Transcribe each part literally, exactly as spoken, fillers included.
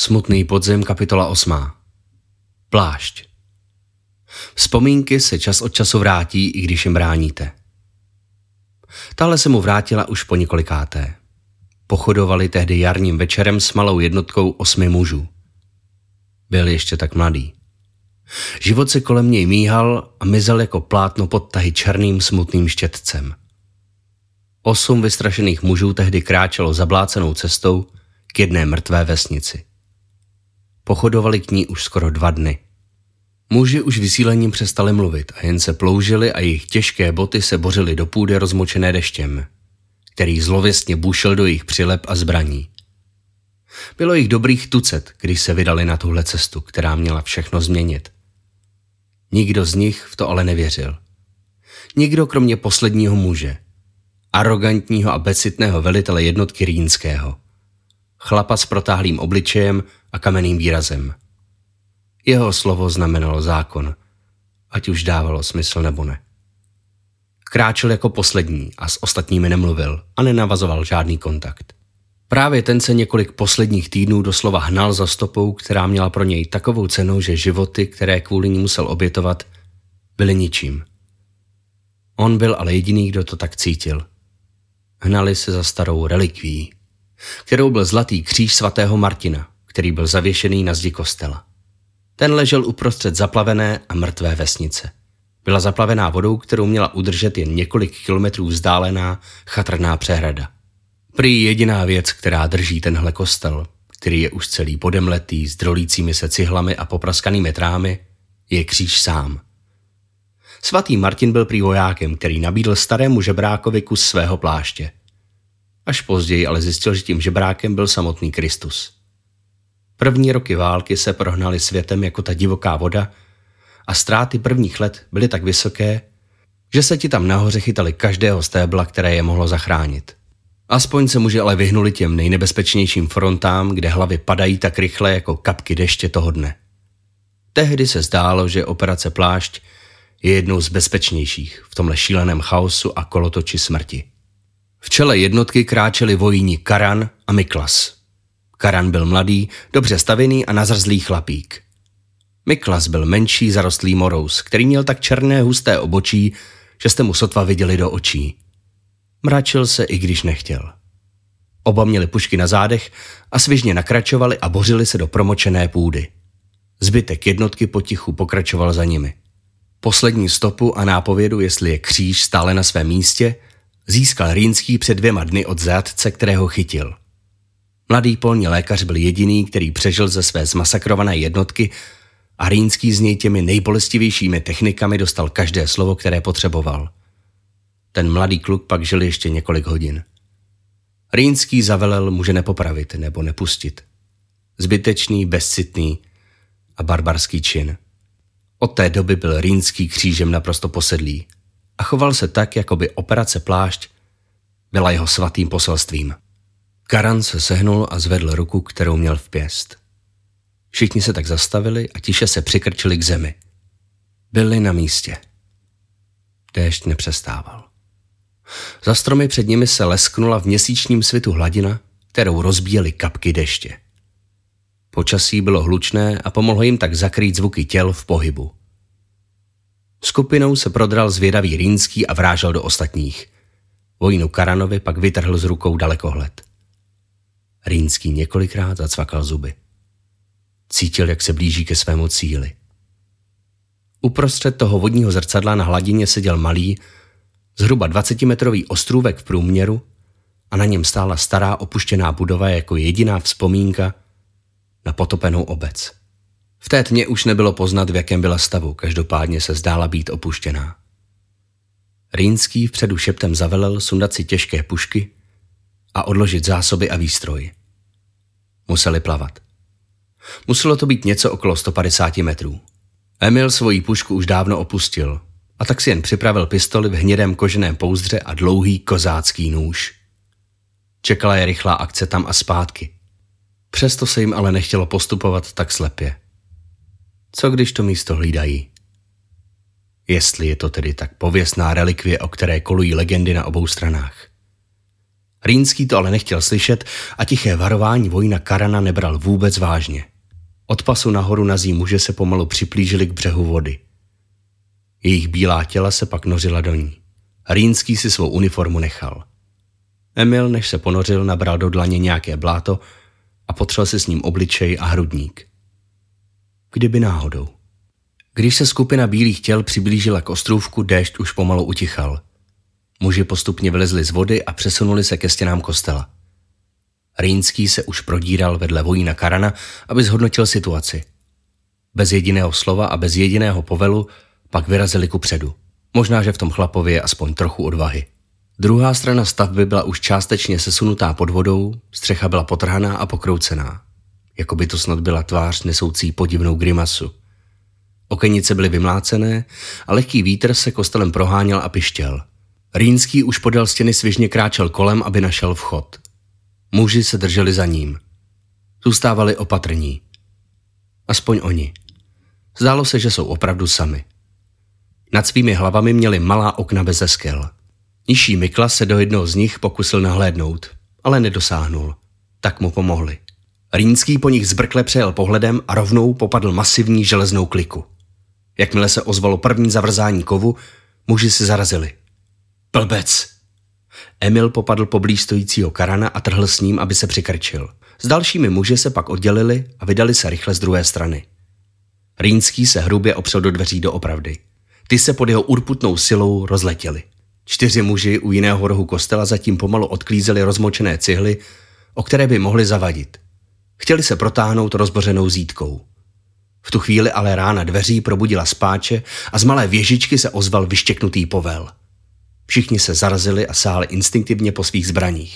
Smutný podzim, kapitola osmá. Plášť. Vzpomínky se čas od času vrátí, i když jim bráníte. Tahle se mu vrátila už po několikáté. Pochodovali tehdy jarním večerem s malou jednotkou osmi mužů. Byl ještě tak mladý. Život se kolem něj míhal a mizel jako plátno pod tahy černým smutným štětcem. Osm vystrašených mužů tehdy kráčelo zablácenou cestou k jedné mrtvé vesnici. Pochodovali k ní už skoro dva dny. Muži už vysílením přestali mluvit a jen se ploužili a jejich těžké boty se bořily do půdy rozmočené deštěm, který zlověstně bušil do jejich přileb a zbraní. Bylo jich dobrých tucet, když se vydali na tuhle cestu, která měla všechno změnit. Nikdo z nich v to ale nevěřil. Nikdo kromě posledního muže, arrogantního a bezcitného velitele jednotky Rýnského, chlapa s protáhlým obličejem a kamenným výrazem. Jeho slovo znamenalo zákon, ať už dávalo smysl nebo ne. Kráčel jako poslední a s ostatními nemluvil a nenavazoval žádný kontakt. Právě ten se několik posledních týdnů doslova hnal za stopou, která měla pro něj takovou cenu, že životy, které kvůli ní musel obětovat, byly ničím. On byl ale jediný, kdo to tak cítil. Hnali se za starou relikví, kterou byl zlatý kříž svatého Martina, který byl zavěšený na zdi kostela. Ten ležel uprostřed zaplavené a mrtvé vesnice. Byla zaplavená vodou, kterou měla udržet jen několik kilometrů vzdálená chatrná přehrada. Prý jediná věc, která drží tenhle kostel, který je už celý podemletý s drolícími se cihlami a popraskanými trámy, je kříž sám. Svatý Martin byl prý vojákem, který nabídl starému žebrákovi kus svého pláště. Až později ale zjistil, že tím žebrákem byl samotný Kristus. První roky války se prohnaly světem jako ta divoká voda a ztráty prvních let byly tak vysoké, že se ti tam nahoře chytali každého stébla, které je mohlo zachránit. Aspoň se muži ale vyhnuli těm nejnebezpečnějším frontám, kde hlavy padají tak rychle jako kapky deště toho dne. Tehdy se zdálo, že operace Plášť je jednou z bezpečnějších v tomhle šíleném chaosu a kolotoči smrti. V čele jednotky kráčeli vojíni Karan a Miklas. Karan byl mladý, dobře stavěný a nazrzlý chlapík. Miklas byl menší, zarostlý morous, který měl tak černé husté obočí, že jste mu sotva viděli do očí. Mračil se, i když nechtěl. Oba měli pušky na zádech a svižně nakračovali a bořili se do promočené půdy. Zbytek jednotky potichu pokračoval za nimi. Poslední stopu a nápovědu, jestli je kříž stále na svém místě, získal Rýnský před dvěma dny od zajatce, kterého chytil. Mladý polní lékař byl jediný, který přežil ze své zmasakrované jednotky a Rýnský z něj těmi nejbolestivějšími technikami dostal každé slovo, které potřeboval. Ten mladý kluk pak žil ještě několik hodin. Rýnský zavelel muže nepopravit nebo nepustit. Zbytečný, bezcitný a barbarský čin. Od té doby byl Rýnský křížem naprosto posedlý a choval se tak, jako by operace Plášť byla jeho svatým poselstvím. Karan se sehnul a zvedl ruku, kterou měl v pěst. Všichni se tak zastavili a tiše se přikrčili k zemi. Byli na místě. Déšť nepřestával. Za stromy před nimi se lesknula v měsíčním svitu hladina, kterou rozbíjely kapky deště. Počasí bylo hlučné a pomohlo jim tak zakrýt zvuky těl v pohybu. Skupinou se prodral zvědavý Rýnský a vrážel do ostatních. Vojínu Karanovi pak vytrhl z rukou dalekohled. Rýnský několikrát zacvakal zuby. Cítil, jak se blíží ke svému cíli. Uprostřed toho vodního zrcadla na hladině seděl malý, zhruba dvacetimetrový ostrůvek v průměru a na něm stála stará opuštěná budova jako jediná vzpomínka na potopenou obec. V té tmě už nebylo poznat, v jakém byla stavu, každopádně se zdála být opuštěná. Rýnský vpředu šeptem zavelel sundat si těžké pušky a odložit zásoby a výstroj. Museli plavat. Muselo to být něco okolo sto padesát metrů. Emil svoji pušku už dávno opustil a tak si jen připravil pistoli v hnědém koženém pouzdře a dlouhý kozácký nůž. Čekala je rychlá akce tam a zpátky. Přesto se jim ale nechtělo postupovat tak slepě. Co když to místo hlídají? Jestli je to tedy tak pověstná relikvie, o které kolují legendy na obou stranách. Rýnský to ale nechtěl slyšet a tiché varování vojína Karana nebral vůbec vážně. Od pasu nahoru nazí muže se pomalu připlížili k břehu vody. Jejich bílá těla se pak nořila do ní. Rýnský si svou uniformu nechal. Emil, než se ponořil, nabral do dlaně nějaké bláto a potřel si s ním obličej a hrudník. Kdyby náhodou. Když se skupina bílých těl přiblížila k ostrůvku, déšť už pomalu utichal. Muži postupně vylezli z vody a přesunuli se ke stěnám kostela. Rýnský se už prodíral vedle vojína Karana, aby zhodnotil situaci. Bez jediného slova a bez jediného povelu pak vyrazili kupředu. Možná, že v tom chlapově je aspoň trochu odvahy. Druhá strana stavby byla už částečně sesunutá pod vodou, střecha byla potrhaná a pokroucená. Jako by to snad byla tvář nesoucí podivnou grimasu. Okenice byly vymlácené a lehký vítr se kostelem proháněl a pištěl. Rýnský už podél stěny svižně kráčel kolem, aby našel vchod. Muži se drželi za ním. Zůstávali opatrní. Aspoň oni. Zdálo se, že jsou opravdu sami. Nad svými hlavami měli malá okna bez skel. Nižší Miklas se do jednoho z nich pokusil nahlédnout, ale nedosáhnul. Tak mu pomohli. Rýnský po nich zbrkle přejel pohledem a rovnou popadl masivní železnou kliku. Jakmile se ozvalo první zavrzání kovu, muži si zarazili. Blbec! Emil popadl poblíž stojícího Karana a trhl s ním, aby se přikrčil. S dalšími muži se pak oddělili a vydali se rychle z druhé strany. Rýnský se hrubě opřel do dveří doopravdy. Ty se pod jeho urputnou silou rozletěly. Čtyři muži u jiného rohu kostela zatím pomalu odklízeli rozmočené cihly, o které by mohli zavadit. Chtěli se protáhnout rozbořenou zítkou. V tu chvíli ale rána dveří probudila spáče a z malé věžičky se ozval vyštěknutý povel. Všichni se zarazili a sáhli instinktivně po svých zbraních.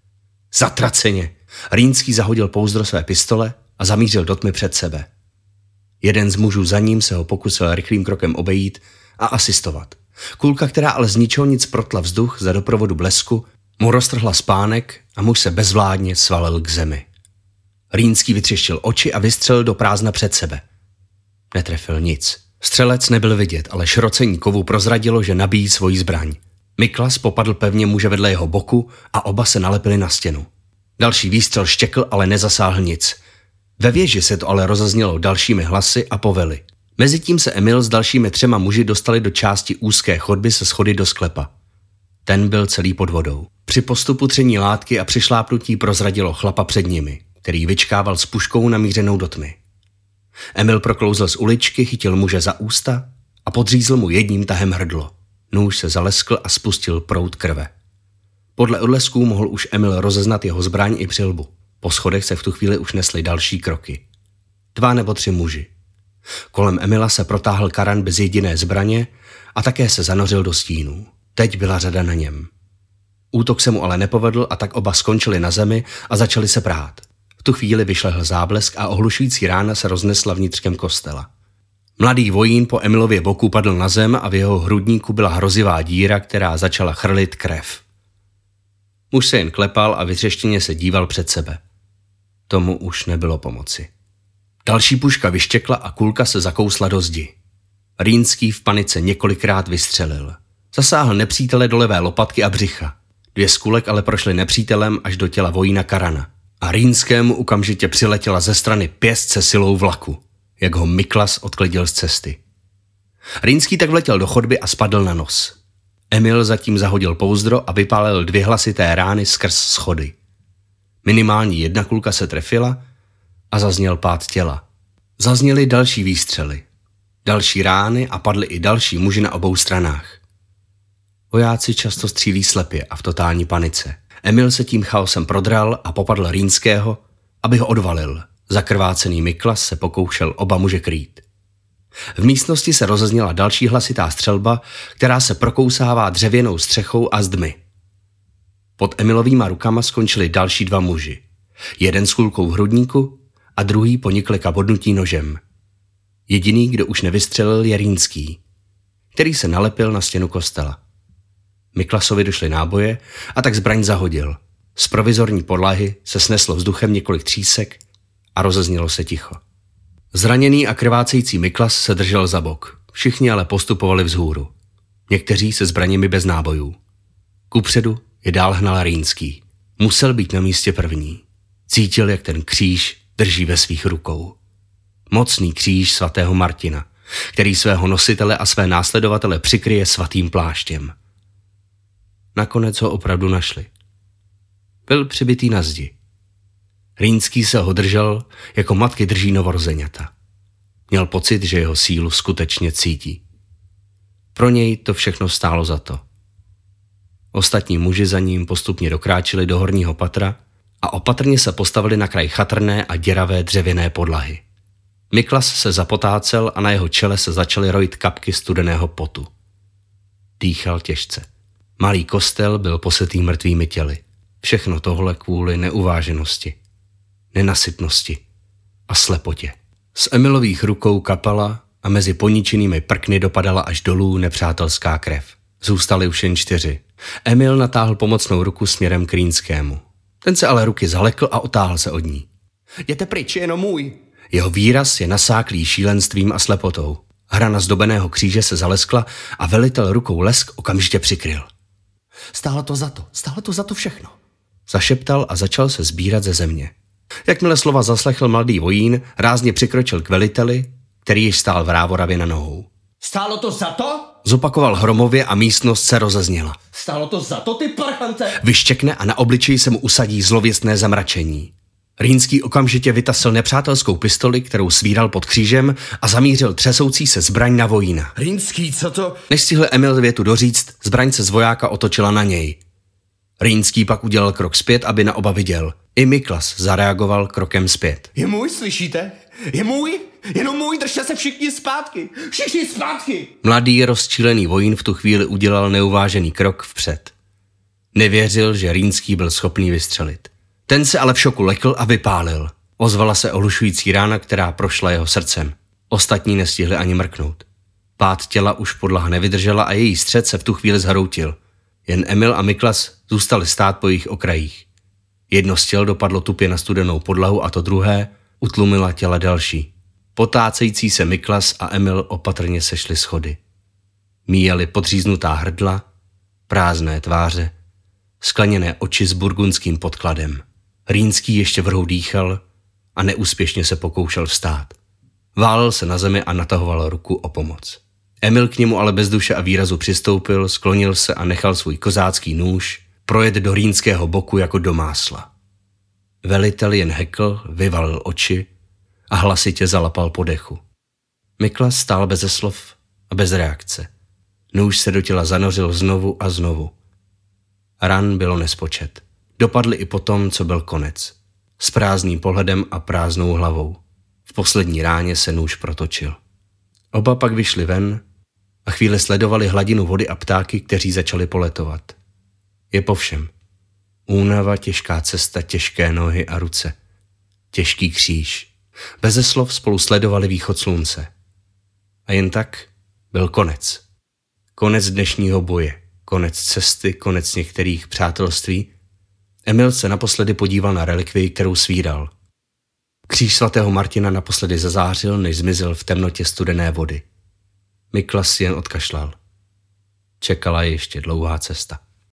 Zatraceně! Rýnský zahodil pouzdro své pistole a zamířil do tmy před sebe. Jeden z mužů za ním se ho pokusil rychlým krokem obejít a asistovat. Kulka, která ale z ničeho nic protla vzduch za doprovodu blesku, mu roztrhla spánek a muž se bezvládně svalil k zemi. Rýnský vytřeštil oči a vystřelil do prázdna před sebe. Netrefil nic. Střelec nebyl vidět, ale šrocení kovu prozradilo, že nabíjí svoji zbraň. Miklas popadl pevně muže vedle jeho boku a oba se nalepili na stěnu. Další výstřel štěkl, ale nezasáhl nic. Ve věži se to ale rozeznělo dalšími hlasy a povely. Mezitím se Emil s dalšími třema muži dostali do části úzké chodby se schody do sklepa. Ten byl celý pod vodou. Při postupu tření látky a přišlápnutí prozradilo chlapa před nimi, který vyčkával s puškou namířenou do tmy. Emil proklouzl z uličky, chytil muže za ústa a podřízl mu jedním tahem hrdlo. Nůž se zaleskl a spustil proud krve. Podle odlesků mohl už Emil rozeznat jeho zbraň i přilbu. Po schodech se v tu chvíli už nesly další kroky. Dva nebo tři muži. Kolem Emila se protáhl Karan bez jediné zbraně a také se zanořil do stínů. Teď byla řada na něm. Útok se mu ale nepovedl a tak oba skončili na zemi a začali se prát. V tu chvíli vyšlehl záblesk a ohlušující rána se roznesla vnitřkem kostela. Mladý vojín po Emilově boku padl na zem a v jeho hrudníku byla hrozivá díra, která začala chrlit krev. Muž se jen klepal a vytřeštěně se díval před sebe. Tomu už nebylo pomoci. Další puška vyštěkla a kulka se zakousla do zdi. Rýnský v panice několikrát vystřelil. Zasáhl nepřítele do levé lopatky a břicha. Dvě z kulek ale prošly nepřítelem až do těla vojína Karana. A Rýnskému okamžitě přiletěla ze strany pěst se silou vlaku, jak ho Miklas odklidil z cesty. Rýnský tak vletěl do chodby a spadl na nos. Emil zatím zahodil pouzdro a vypálil dvě hlasité rány skrz schody. Minimálně jedna kulka se trefila a zazněl pád těla. Zazněly další výstřely, další rány a padly i další muži na obou stranách. Vojáci často střílí slepě a v totální panice. Emil se tím chaosem prodral a popadl Rýnského, aby ho odvalil. Zakrvácený Miklas se pokoušel oba muže krýt. V místnosti se rozezněla další hlasitá střelba, která se prokousává dřevěnou střechou a zdmi. Pod Emilovýma rukama skončili další dva muži. Jeden s kulkou v hrudníku a druhý po několika bodnutí nožem. Jediný, kdo už nevystřelil, je Rýnský, který se nalepil na stěnu kostela. Miklasovi došly náboje a tak zbraň zahodil. Z provizorní podlahy se sneslo vzduchem několik třísek a rozeznělo se ticho. Zraněný a krvácející Miklas se držel za bok. Všichni ale postupovali vzhůru. Někteří se zbraněmi bez nábojů. Kupředu je dál hnal Rýnský. Musel být na místě první. Cítil, jak ten kříž drží ve svých rukou. Mocný kříž svatého Martina, který svého nositele a své následovatele přikryje svatým pláštěm. Nakonec ho opravdu našli. Byl přibitý na zdi. Rýnský se ho držel, jako matky drží novorozeňata. Měl pocit, že jeho sílu skutečně cítí. Pro něj to všechno stálo za to. Ostatní muži za ním postupně dokráčeli do horního patra a opatrně se postavili na kraj chatrné a děravé dřevěné podlahy. Miklas se zapotácel a na jeho čele se začaly rojit kapky studeného potu. Dýchal těžce. Malý kostel byl posetý mrtvými těly. Všechno tohle kvůli neuváženosti, nenasytnosti a slepotě. Z Emilových rukou kapala a mezi poničenými prkny dopadala až dolů nepřátelská krev. Zůstali už jen čtyři. Emil natáhl pomocnou ruku směrem k Rýnskému. Ten se ale ruky zalekl a otáhl se od ní. Jděte pryč, je jenom můj. Jeho výraz je nasáklý šílenstvím a slepotou. Hrana zdobeného kříže se zaleskla a velitel rukou lesk okamžitě přikryl. Stálo to za to, stálo to za to všechno. Zašeptal a začal se sbírat ze země. Jakmile slova zaslechl mladý vojín, rázně přikročil k veliteli, který již stál v rávoravě na nohou. Stálo to za to? Zopakoval hromově a místnost se rozezněla. Stálo to za to, ty parchante? Vyštěkne a na obličeji se mu usadí zlověstné zamračení. Rýnský okamžitě vytasil nepřátelskou pistoli, kterou svíral pod křížem a zamířil třesoucí se zbraň na vojína. Rýnský, co to? Než stihl Emil větu doříct, zbraň se z vojáka otočila na něj. Rýnský pak udělal krok zpět, aby na oba viděl. I Miklas zareagoval krokem zpět. Je můj, slyšíte? Je můj? Jenom můj, držte se všichni zpátky. Všichni zpátky. Mladý rozčílený vojín v tu chvíli udělal neuvážený krok vpřed. Nevěřil, že Rýnský byl schopný vystřelit. Ten se ale v šoku lekl a vypálil. Ozvala se ohlušující rána, která prošla jeho srdcem. Ostatní nestihli ani mrknout. Pád těla už podlaha nevydržela a její střed se v tu chvíli zhroutil. Jen Emil a Miklas zůstali stát po jejich okrajích. Jedno z těl dopadlo tupě na studenou podlahu a to druhé utlumila těla další. Potácející se Miklas a Emil opatrně sešli schody. Míjeli podříznutá hrdla, prázdné tváře, skleněné oči s burgundským podkladem. Rýnský ještě vrhou dýchal a neúspěšně se pokoušel vstát. Válel se na zemi a natahoval ruku o pomoc. Emil k němu ale bez duše a výrazu přistoupil, sklonil se a nechal svůj kozácký nůž projet do Rýnského boku jako do másla. Velitel jen hekl, vyvalil oči a hlasitě zalapal po dechu. Miklas stál beze slov a bez reakce. Nůž se do těla zanořil znovu a znovu. Ran bylo nespočet. Dopadli i po tom, co byl konec. S prázdným pohledem a prázdnou hlavou. V poslední ráně se nůž protočil. Oba pak vyšli ven a chvíli sledovali hladinu vody a ptáky, kteří začali poletovat. Je po všem. Únava, těžká cesta, těžké nohy a ruce. Těžký kříž. Beze slov spolu sledovali východ slunce. A jen tak byl konec. Konec dnešního boje. Konec cesty, konec některých přátelství. Emil se naposledy podíval na relikvii, kterou svíral. Kříž svatého Martina naposledy zazářil, než zmizel v temnotě studené vody. Miklas jen odkašlal. Čekala ještě dlouhá cesta.